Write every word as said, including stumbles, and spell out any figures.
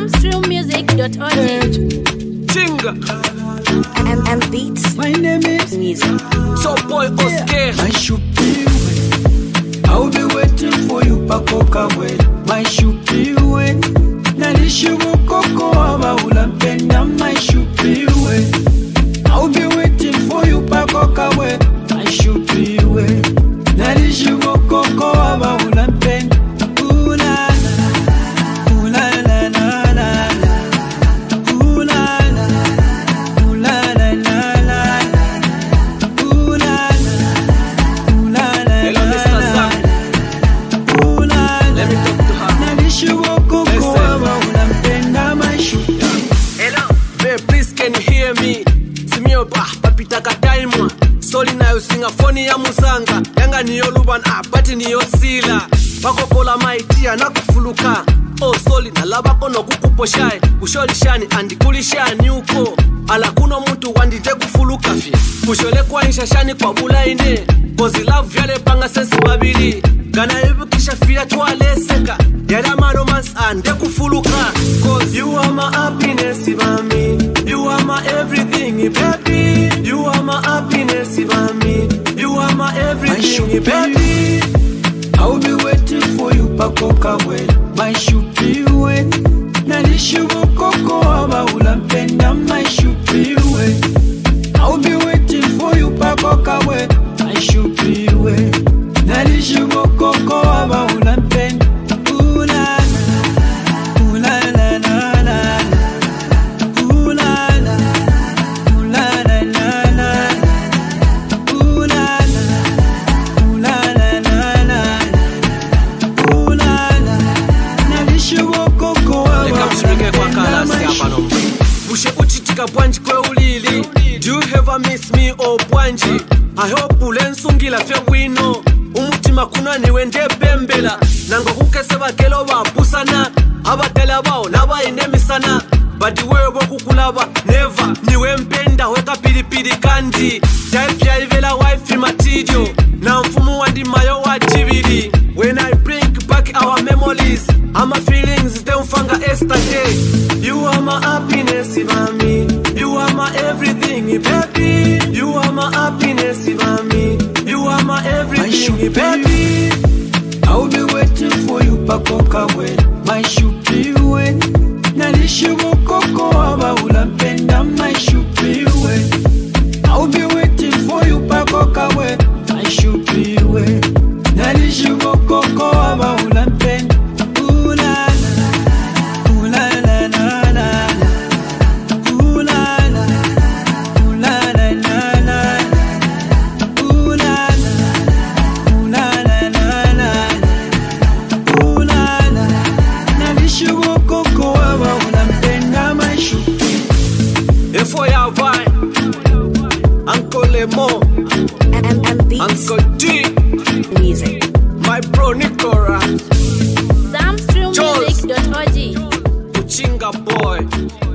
Zamstream music dot org. Chinga. M M Beats. My name is Music. Top boy Oscar. My Shupiwe. I'll be waiting for you, Pakoka way. My Shupiwe. Nalishubu koko aba ulampenda. My Shupiwe. I'll be waiting for you, Pakoka way. My Shupiwe. Nalishubu koko aba ulampenda. Soli na usinga foni ya musanga yanga niyo luban abati niyo sila bakopola maitia na kufuluka o soli na labako no kukuposhai usholishani andikulishani uko ala kuno muntu wandite kufuluka fye kushole kwa inshashani kwa bulaine kozi love vyale panga sensi babili gana yibukisha fia tuwaleseka yada maromance ande kufuluka cause you are my happiness mami, you are my everything baby, you are my happiness mami, you are my everything baby. I'll be waiting for you Pakoka way. My Shupiwe. Nalishubu koko aba ulampenda. My Shupiwe. I'll be waiting for you Pakoka way. My Shupiwe. Nalishubu koko aba ulampenda. Bwanji kwe ulili. Do you ever miss me oh Bwanji? I hope ulensungila fye wino umutima kuna niwe nde bembela nango kukese bakelo babusana abatela bao naba inemisana badi wewe kukulaba never niwe mpenda weka pilipili kandi type ya ivela wife matidio na mfumu wandi mayo wajibili. When I bring back our memories and my feelings they ufanga yesterday. You are my happiness mami, you are my everything baby, you are my happiness mami, you are my everything baby. I'll be waiting for you Pakoka way. My Shupiwe. Nalishubu koko aba ulampenda. My Shupiwe. I'll be waiting for you Pakoka way. My Shupiwe. Nalishubu koko aba ulampenda. For your boy, Uncle Lemo, M M Beats. Uncle D, Music. my bro Nicola, Zamstream music dot org. Uchinga boy.